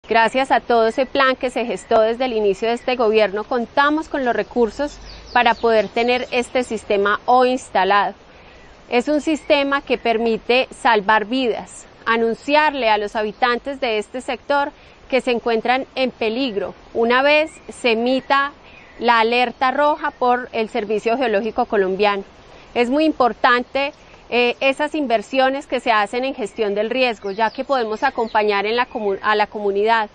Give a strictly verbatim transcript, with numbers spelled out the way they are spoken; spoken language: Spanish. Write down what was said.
Gracias a todo ese plan que se gestó desde el inicio de este gobierno, contamos con los recursos para poder tener este sistema hoy instalado. Es un sistema que permite salvar vidas, anunciarle a los habitantes de este sector que se encuentran en peligro una vez se emita la alerta roja por el Servicio Geológico Colombiano. Es muy importante eh, esas inversiones que se hacen en gestión del riesgo, ya que podemos acompañar en la comu- a la comunidad